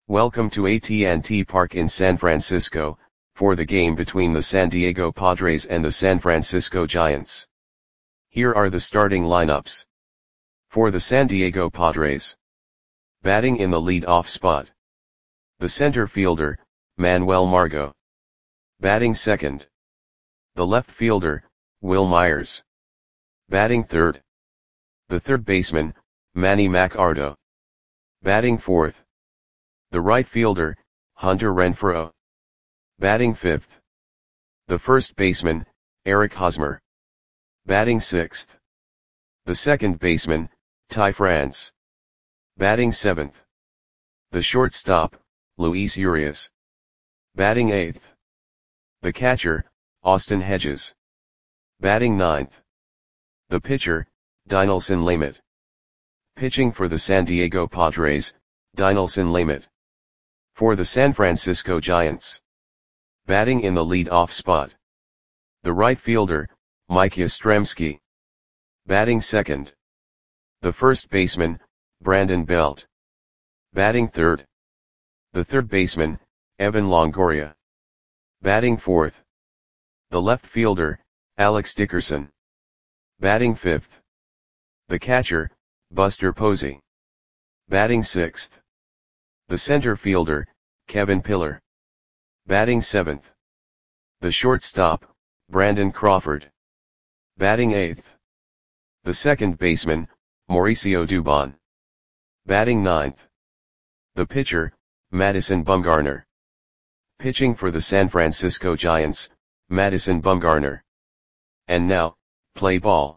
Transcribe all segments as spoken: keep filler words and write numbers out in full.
Welcome to A T and T Park in San Francisco, for the game between the San Diego Padres and the San Francisco Giants. Here are the starting lineups. For the San Diego Padres. Batting in the lead-off spot. The center fielder, Manuel Margot. Batting second. The left fielder, Wil Myers. Batting third. The third baseman, Manny Machado. Batting fourth. The right fielder, Hunter Renfroe. Batting fifth. The first baseman, Eric Hosmer. Batting sixth. The second baseman, Ty France. Batting seventh. The shortstop, Luis Urias. Batting eighth. The catcher, Austin Hedges. Batting ninth. The pitcher, Dinelson Lamet. Pitching for the San Diego Padres, Dinelson Lamet. For the San Francisco Giants. Batting in the lead-off spot. The right fielder, Mike Yastrzemski. Batting second. The first baseman, Brandon Belt. Batting third. The third baseman, Evan Longoria. Batting fourth. The left fielder, Alex Dickerson. Batting fifth. The catcher, Buster Posey. Batting sixth. The center fielder, Kevin Pillar. Batting seventh. The shortstop, Brandon Crawford. Batting eighth. The second baseman, Mauricio Dubon. Batting ninth. The pitcher, Madison Bumgarner. Pitching for the San Francisco Giants, Madison Bumgarner. And now, play ball.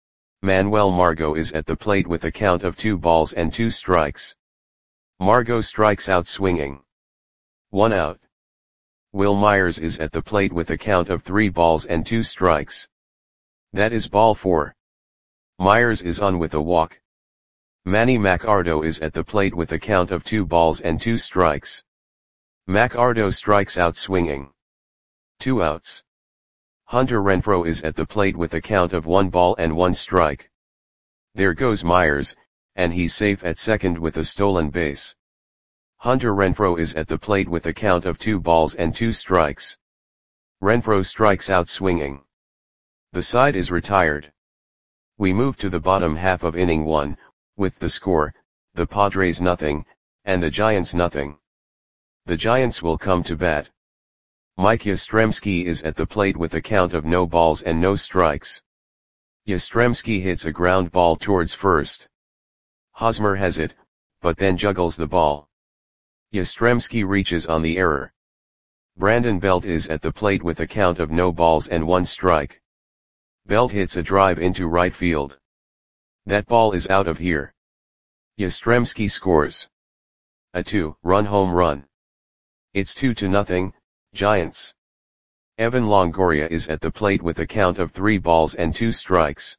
Manuel Margot is at the plate with a count of two balls and two strikes. Margot strikes out swinging. One out. Wil Myers is at the plate with a count of three balls and two strikes. That is ball four. Myers is on with a walk. Manny Machado is at the plate with a count of two balls and two strikes. Machado strikes out swinging. Two outs. Hunter Renfroe is at the plate with a count of one ball and one strike. There goes Myers, and he's safe at second with a stolen base. Hunter Renfroe is at the plate with a count of two balls and two strikes. Renfroe strikes out swinging. The side is retired. We move to the bottom half of inning one, with the score, the Padres nothing, and the Giants nothing. The Giants will come to bat. Mike Yastrzemski is at the plate with a count of no balls and no strikes. Yastrzemski hits a ground ball towards first. Hosmer has it, but then juggles the ball. Yastrzemski reaches on the error. Brandon Belt is at the plate with a count of no balls and one strike. Belt hits a drive into right field. That ball is out of here. Yastrzemski scores a two-run home run. It's two to nothing, Giants. Evan Longoria is at the plate with a count of three balls and two strikes.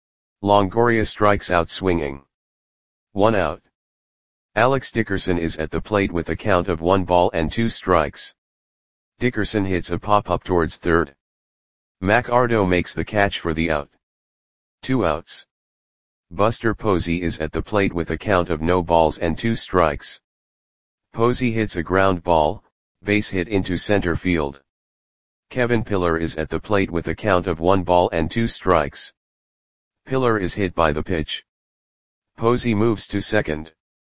Longoria strikes out swinging. One out. Alex Dickerson is at the plate with a count of one ball and two strikes. Dickerson hits a pop-up towards third. Machado makes the catch for the out. Two outs. Buster Posey is at the plate with a count of no balls and two strikes. Posey hits a ground ball, base hit into center field. Kevin Pillar is at the plate with a count of one ball and two strikes. Pillar is hit by the pitch. Posey moves to second.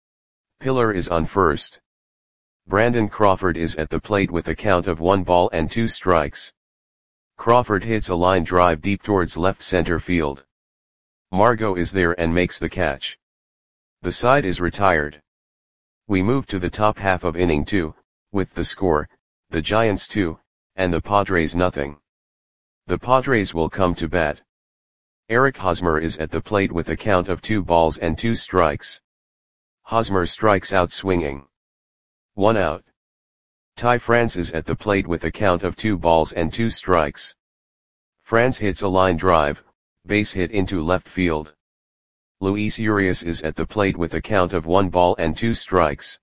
Pillar is on first. Brandon Crawford is at the plate with a count of one ball and two strikes. Crawford hits a line drive deep towards left center field. Margot is there and makes the catch. The side is retired. We move to the top half of inning two, with the score, the Giants two, and the Padres nothing. The Padres will come to bat. Eric Hosmer is at the plate with a count of two balls and two strikes. Hosmer strikes out swinging. One out. Ty France is at the plate with a count of two balls and two strikes. France hits a line drive, base hit into left field. Luis Urias is at the plate with a count of one ball and two strikes.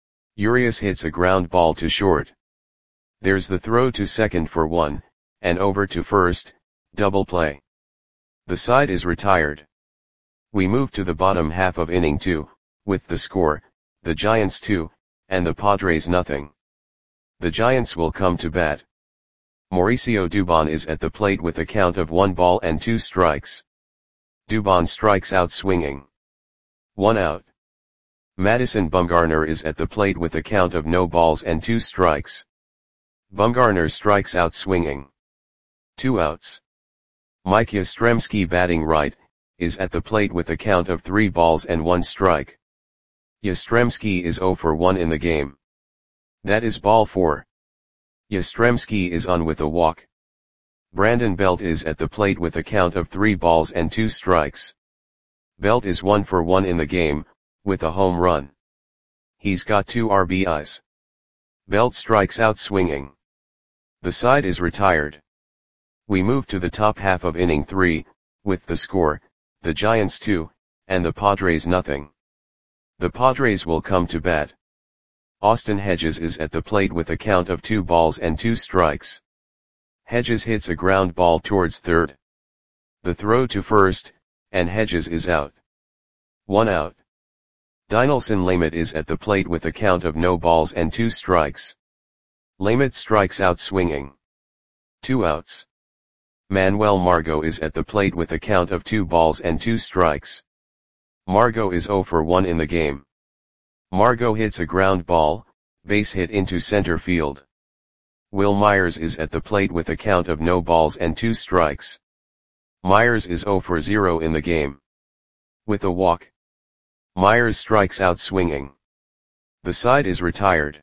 Urias hits a ground ball to short. There's the throw to second for one, and over to first, double play. The side is retired. We move to the bottom half of inning two, with the score, the Giants two, and the Padres nothing. The Giants will come to bat. Mauricio Dubon is at the plate with a count of one ball and two strikes. Dubon strikes out swinging. One out. Madison Bumgarner is at the plate with a count of no balls and two strikes. Bumgarner strikes out swinging. Two outs. Mike Yastrzemski, batting right, is at the plate with a count of three balls and one strike. Yastrzemski is zero for one in the game. That is ball four. Yastrzemski is on with a walk. Brandon Belt is at the plate with a count of three balls and two strikes. Belt is one for one in the game, with a home run. He's got two R B Is. Belt strikes out swinging. The side is retired. We move to the top half of inning three, with the score, the Giants two, and the Padres nothing. The Padres will come to bat. Austin Hedges is at the plate with a count of two balls and two strikes. Hedges hits a ground ball towards third. The throw to first, and Hedges is out. One out. Dinelson Lamet is at the plate with a count of no balls and two strikes. Lamet strikes out swinging. Two outs. Manuel Margot is at the plate with a count of two balls and two strikes. Margot is zero for one in the game. Margot hits a ground ball, base hit into center field. Will Myers is at the plate with a count of no balls and two strikes. Myers is zero for zero in the game. With a walk. Myers strikes out swinging. The side is retired.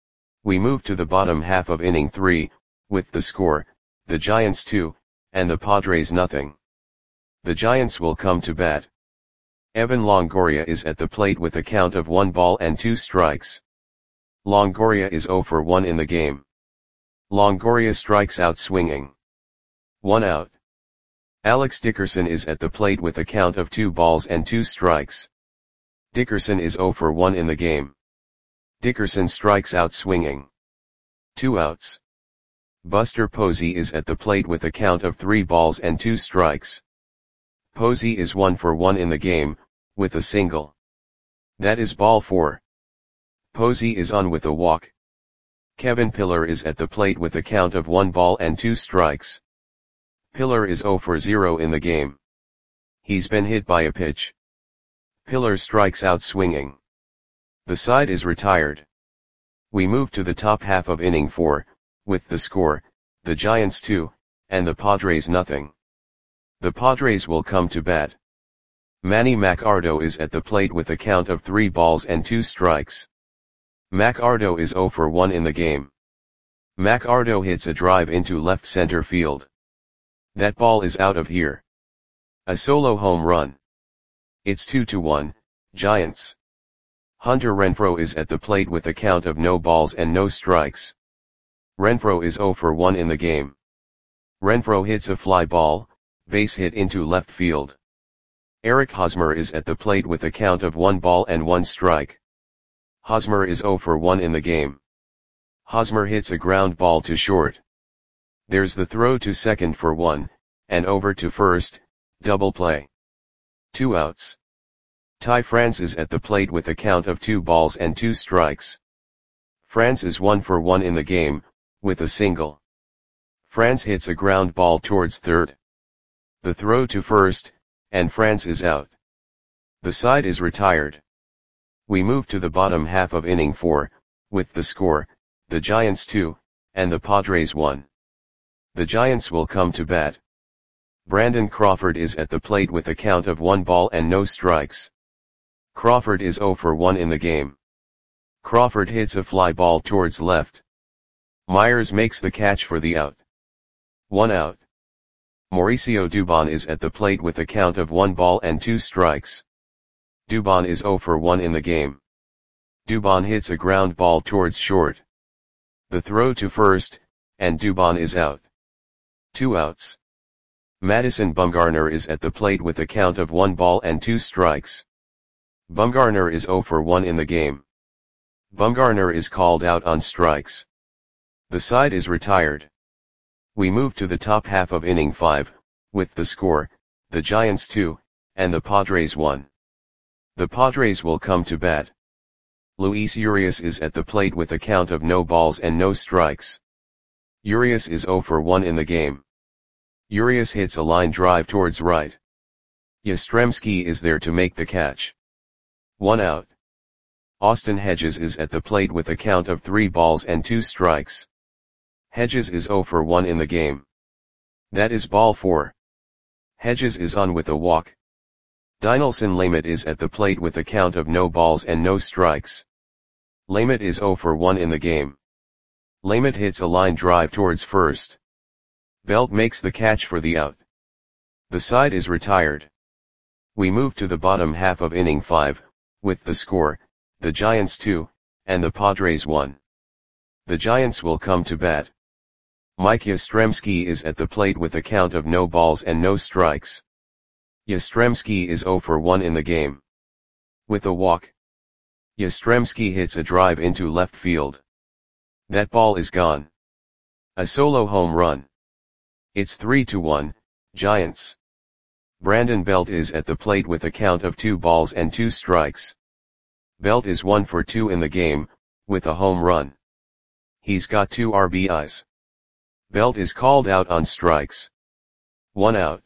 We move to the bottom half of inning three, with the score, the Giants two, and the Padres nothing. The Giants will come to bat. Evan Longoria is at the plate with a count of one ball and two strikes. Longoria is zero for one in the game. Longoria strikes out swinging. One out. Alex Dickerson is at the plate with a count of two balls and two strikes. Dickerson is zero for one in the game. Dickerson strikes out swinging. Two outs. Buster Posey is at the plate with a count of three balls and two strikes. Posey is one for one in the game, with a single. That is ball four. Posey is on with a walk. Kevin Pillar is at the plate with a count of one ball and two strikes. Pillar is zero for zero in the game. He's been hit by a pitch. Pillar strikes out swinging. The side is retired. We move to the top half of inning four, with the score, the Giants two, and the Padres nothing. The Padres will come to bat. Manny Machado is at the plate with a count of three balls and two strikes. Machado is zero for one in the game. Machado hits a drive into left center field. That ball is out of here. A solo home run. It's two to one, Giants. Hunter Renfroe is at the plate with a count of no balls and no strikes. Renfroe is zero for one in the game. Renfroe hits a fly ball, base hit into left field. Eric Hosmer is at the plate with a count of one ball and one strike. Hosmer is zero for one in the game. Hosmer hits a ground ball to short. There's the throw to second for one, and over to first, double play. Two outs. Ty France is at the plate with a count of two balls and two strikes. France is one for one in the game, with a single. France hits a ground ball towards third. The throw to first, and France is out. The side is retired. We move to the bottom half of inning four, with the score, the Giants two, and the Padres one. The Giants will come to bat. Brandon Crawford is at the plate with a count of one ball and no strikes. Crawford is zero for one in the game. Crawford hits a fly ball towards left. Myers makes the catch for the out. One out. Mauricio Dubon is at the plate with a count of one ball and two strikes. Dubon is zero for one in the game. Dubon hits a ground ball towards short. The throw to first, and Dubon is out. Two outs. Madison Bumgarner is at the plate with a count of one ball and two strikes. Bumgarner is zero for one in the game. Bumgarner is called out on strikes. The side is retired. We move to the top half of inning five, with the score, the Giants two, and the Padres one. The Padres will come to bat. Luis Urias is at the plate with a count of no balls and no strikes. Urias is zero for one in the game. Urias hits a line drive towards right. Yastrzemski is there to make the catch. One out. Austin Hedges is at the plate with a count of three balls and two strikes. Hedges is zero for one in the game. That is ball four. Hedges is on with a walk. Dinelson Lamet is at the plate with a count of no balls and no strikes. Lamet is zero for one in the game. Lamet hits a line drive towards first. Belt makes the catch for the out. The side is retired. We move to the bottom half of inning five, with the score, the Giants two, and the Padres one. The Giants will come to bat. Mike Yastrzemski is at the plate with a count of no balls and no strikes. Yastrzemski is zero for one in the game. With a walk. Yastrzemski hits a drive into left field. That ball is gone. A solo home run. It's three to one, Giants. Brandon Belt is at the plate with a count of two balls and two strikes. Belt is one for two in the game, with a home run. He's got two R B Is. Belt is called out on strikes. One out.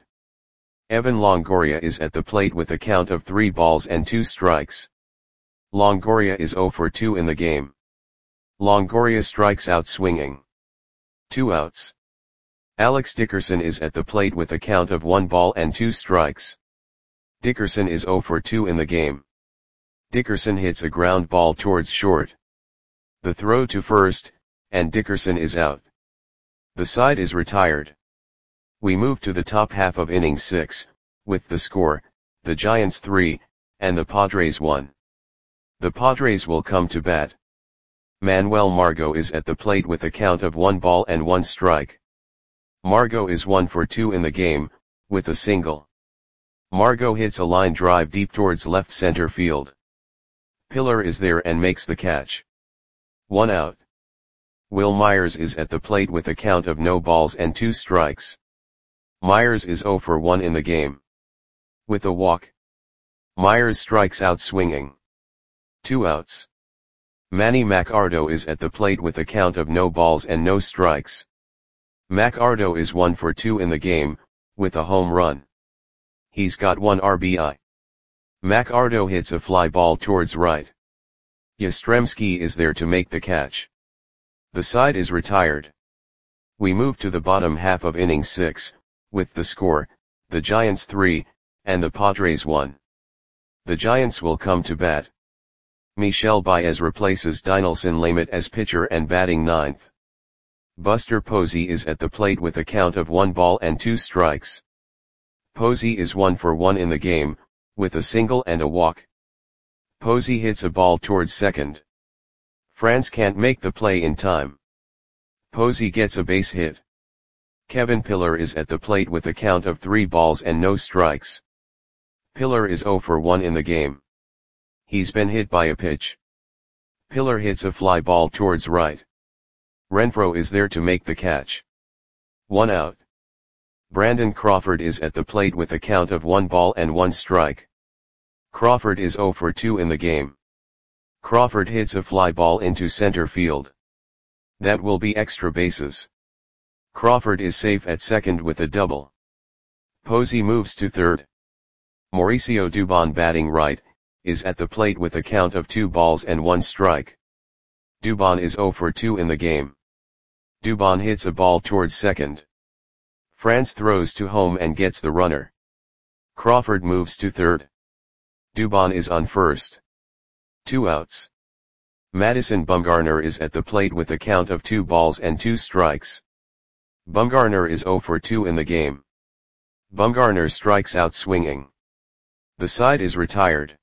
Evan Longoria is at the plate with a count of three balls and two strikes. Longoria is zero for two in the game. Longoria strikes out swinging. Two outs. Alex Dickerson is at the plate with a count of one ball and two strikes. Dickerson is zero for two in the game. Dickerson hits a ground ball towards short. The throw to first, and Dickerson is out. The side is retired. We move to the top half of inning six, with the score, the Giants three, and the Padres one. The Padres will come to bat. Manuel Margot is at the plate with a count of one ball and one strike. Margot is one for two in the game, with a single. Margot hits a line drive deep towards left center field. Pillar is there and makes the catch. One out. Will Myers is at the plate with a count of no balls and two strikes. Myers is zero for one in the game. With a walk. Myers strikes out swinging. Two outs. Manny Macardo is at the plate with a count of no balls and no strikes. Macardo is one for two in the game, with a home run. He's got one R B I. Macardo hits a fly ball towards right. Yastrzemski is there to make the catch. The side is retired. We move to the bottom half of inning six, with the score, the Giants three, and the Padres one. The Giants will come to bat. Michel Baez replaces Dinelson Lamet as pitcher and batting ninth. Buster Posey is at the plate with a count of one ball and two strikes. Posey is one for one in the game, with a single and a walk. Posey hits a ball towards second. France can't make the play in time. Posey gets a base hit. Kevin Pillar is at the plate with a count of three balls and no strikes. Pillar is zero for one in the game. He's been hit by a pitch. Pillar hits a fly ball towards right. Renfroe is there to make the catch. One out. Brandon Crawford is at the plate with a count of one ball and one strike. Crawford is zero for two in the game. Crawford hits a fly ball into center field. That will be extra bases. Crawford is safe at second with a double. Posey moves to third. Mauricio Dubon, batting right, is at the plate with a count of two balls and one strike. Dubon is zero for two in the game. Dubon hits a ball towards second. France throws to home and gets the runner. Crawford moves to third. Dubon is on first. Two outs. Madison Bumgarner is at the plate with a count of two balls and two strikes. Bumgarner is zero for two in the game. Bumgarner strikes out swinging. The side is retired.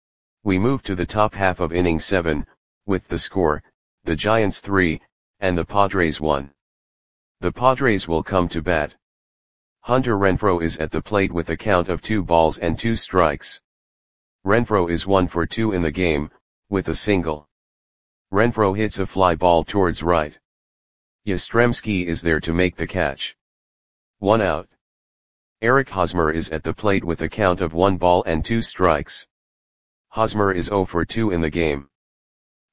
We move to the top half of inning seven, with the score, the Giants three, and the Padres one. The Padres will come to bat. Hunter Renfroe is at the plate with a count of two balls and two strikes. Renfroe is one for two in the game, with a single. Renfroe hits a fly ball towards right. Yastrzemski is there to make the catch. One out. Eric Hosmer is at the plate with a count of one ball and two strikes. Hosmer is zero for two in the game.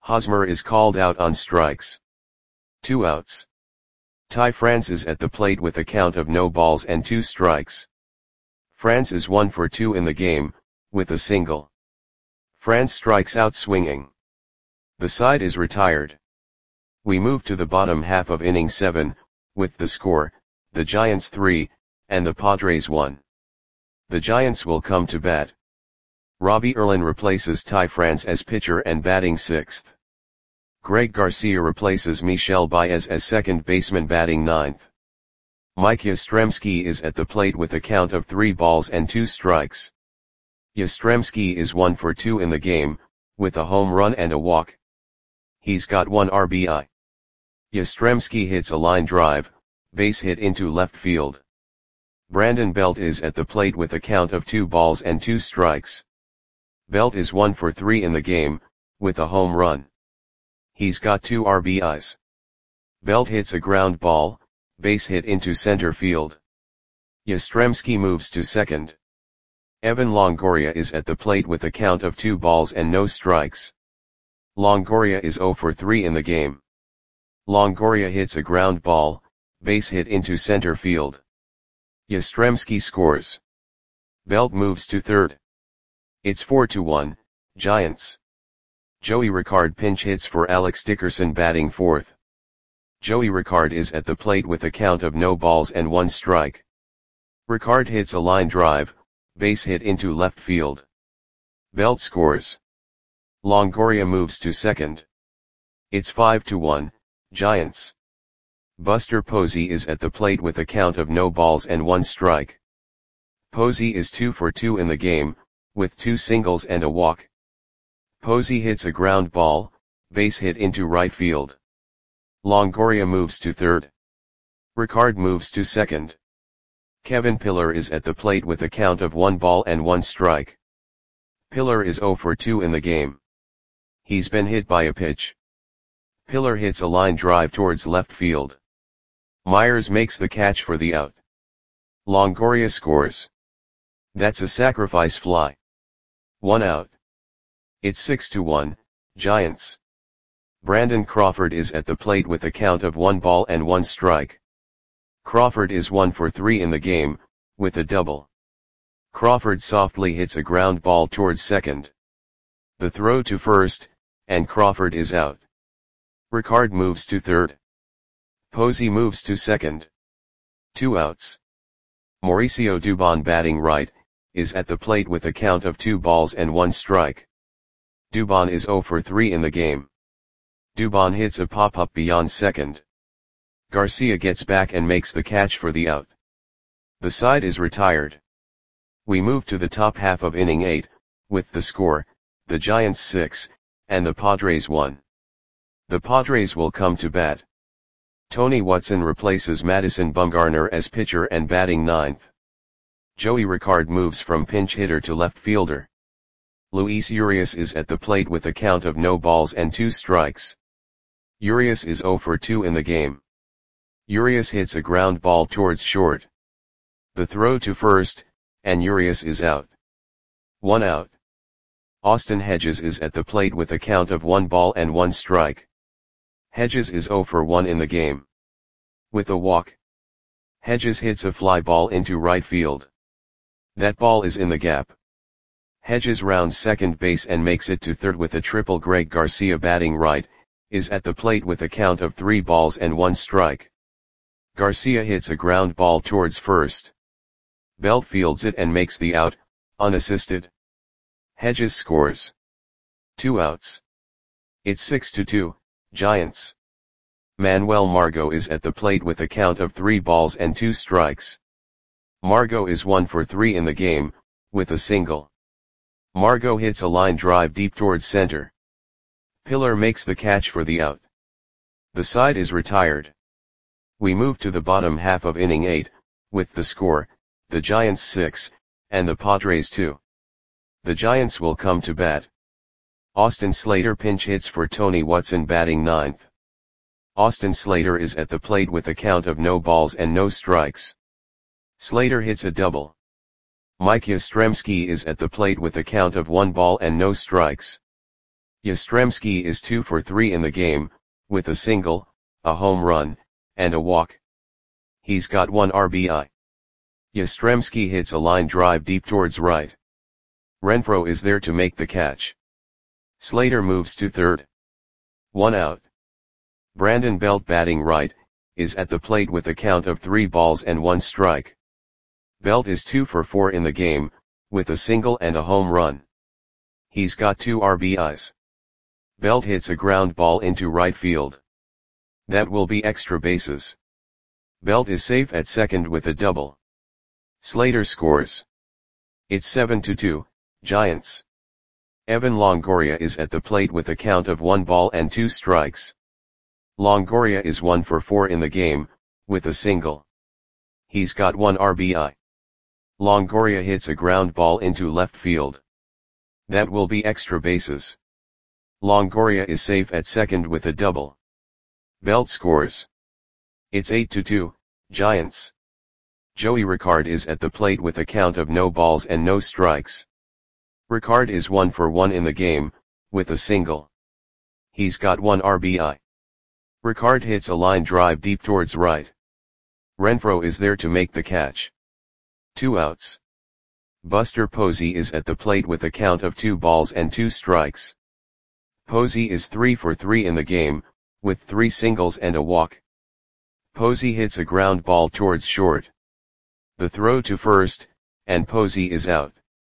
Hosmer is called out on strikes. Two outs. Ty France is at the plate with a count of no balls and two strikes. France is one for two in the game, with a single. France strikes out swinging. The side is retired. We move to the bottom half of inning seven, with the score, the Giants three, and the Padres one. The Giants will come to bat. Robbie Erlin replaces Ty France as pitcher and batting sixth. Greg Garcia replaces Michel Baez as second baseman batting ninth. Mike Yastrzemski is at the plate with a count of three balls and two strikes. Yastrzemski is one for two in the game, with a home run and a walk. He's got one R B I. Yastrzemski hits a line drive, base hit into left field. Brandon Belt is at the plate with a count of two balls and two strikes. Belt is one for three in the game, with a home run. He's got two R B Is. Belt hits a ground ball, base hit into center field. Yastrzemski moves to second. Evan Longoria is at the plate with a count of two balls and no strikes. Longoria is zero for three in the game. Longoria hits a ground ball, base hit into center field. Yastrzemski scores. Belt moves to third. It's four to one, Giants. Joey Ricard pinch hits for Alex Dickerson batting fourth. Joey Ricard is at the plate with a count of no balls and one strike. Ricard hits a line drive, base hit into left field. Belt scores. Longoria moves to second. It's five to one, Giants. Buster Posey is at the plate with a count of no balls and one strike. Posey is two for two in the game, with two singles and a walk. Posey hits a ground ball, base hit into right field. Longoria moves to third. Ricard moves to second. Kevin Pillar is at the plate with a count of one ball and one strike. Pillar is zero for two in the game. He's been hit by a pitch. Pillar hits a line drive towards left field. Myers makes the catch for the out. Longoria scores. That's a sacrifice fly. One out. It's six to one, Giants. Brandon Crawford is at the plate with a count of one ball and one strike. Crawford is one for three in the game, with a double. Crawford softly hits a ground ball towards second. The throw to first, and Crawford is out. Ricard moves to third. Posey moves to second. Two outs. Mauricio Dubon batting right, is at the plate with a count of two balls and one strike. Dubon is zero for three in the game. Dubon hits a pop-up beyond second. Garcia gets back and makes the catch for the out. The side is retired. We move to the top half of inning eight, with the score, the Giants six, and the Padres one. The Padres will come to bat. Tony Watson replaces Madison Bumgarner as pitcher and batting ninth. Joey Ricard moves from pinch hitter to left fielder. Luis Urias is at the plate with a count of no balls and two strikes. Urias is zero for two in the game. Urias hits a ground ball towards short. The throw to first, and Urias is out. One out. Austin Hedges is at the plate with a count of one ball and one strike. Hedges is zero for one in the game. With a walk. Hedges hits a fly ball into right field. That ball is in the gap. Hedges rounds second base and makes it to third with a triple. Greg Garcia batting right, is at the plate with a count of three balls and one strike. Garcia hits a ground ball towards first. Belt fields it and makes the out, unassisted. Hedges scores. Two outs. It's six to two, Giants. Manuel Margot is at the plate with a count of three balls and two strikes. Margot is one for three in the game, with a single. Margot hits a line drive deep towards center. Pillar makes the catch for the out. The side is retired. We move to the bottom half of inning eight, with the score, the Giants six, and the Padres two. The Giants will come to bat. Austin Slater pinch hits for Tony Watson batting ninth. Austin Slater is at the plate with a count of no balls and no strikes. Slater hits a double. Mike Yastrzemski is at the plate with a count of one ball and no strikes. Yastrzemski is two for three in the game, with a single, a home run, and a walk. He's got one R B I. Yastrzemski hits a line drive deep towards right. Renfroe is there to make the catch. Slater moves to third. One out. Brandon Belt, batting right, is at the plate with a count of three balls and one strike. Belt is two for four in the game, with a single and a home run. He's got two R B Is. Belt hits a ground ball into right field. That will be extra bases. Belt is safe at second with a double. Slater scores. It's seven to two, Giants. Evan Longoria is at the plate with a count of one ball and two strikes. Longoria is one for four in the game, with a single. He's got one R B I. Longoria hits a ground ball into left field. That will be extra bases. Longoria is safe at second with a double. Belt scores. It's eight to two, Giants. Joey Rickard is at the plate with a count of no balls and no strikes. Rickard is one for one in the game, with a single. He's got one R B I. Rickard hits a line drive deep towards right. Renfroe is there to make the catch. Two outs. Buster Posey is at the plate with a count of two balls and two strikes. Posey is three for three in the game, with three singles and a walk. Posey hits a ground ball towards short. The throw to first, and Posey is out.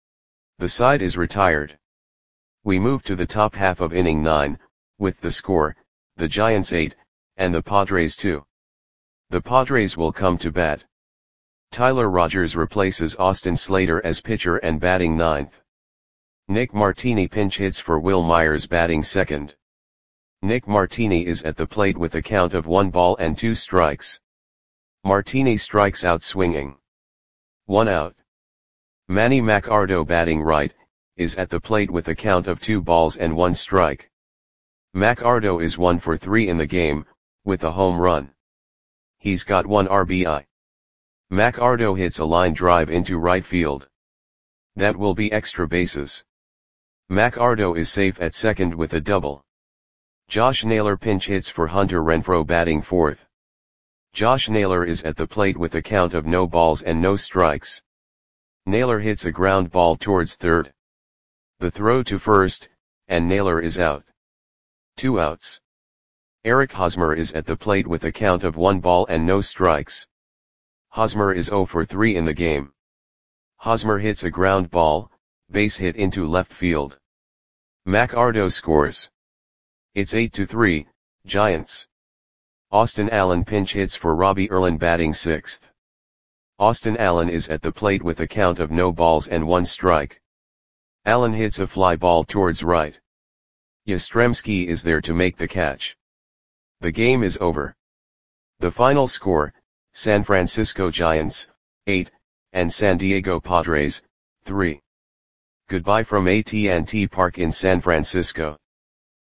The side is retired. We move to the top half of inning nine, with the score, the Giants eight, and the Padres two. The Padres will come to bat. Tyler Rogers replaces Austin Slater as pitcher and batting ninth. Nick Martini pinch hits for Will Myers, batting second. Nick Martini is at the plate with a count of one ball and two strikes. Martini strikes out swinging. One out. Manny Machado, batting right, is at the plate with a count of two balls and one strike. Machado is one for three in the game, with a home run. He's got one R B I. Machado hits a line drive into right field. That will be extra bases. Machado is safe at second with a double. Josh Naylor pinch hits for Hunter Renfroe, batting fourth. Josh Naylor is at the plate with a count of no balls and no strikes. Naylor hits a ground ball towards third. The throw to first, and Naylor is out. Two outs. Eric Hosmer is at the plate with a count of one ball and no strikes. Hosmer is zero for three in the game. Hosmer hits a ground ball, base hit into left field. Machado scores. It's eight to three, Giants. Austin Allen pinch hits for Robbie Erlin, batting sixth. Austin Allen is at the plate with a count of no balls and one strike. Allen hits a fly ball towards right. Yastrzemski is there to make the catch. The game is over. The final score, San Francisco Giants, eight, and San Diego Padres, three. Goodbye from A T and T Park in San Francisco.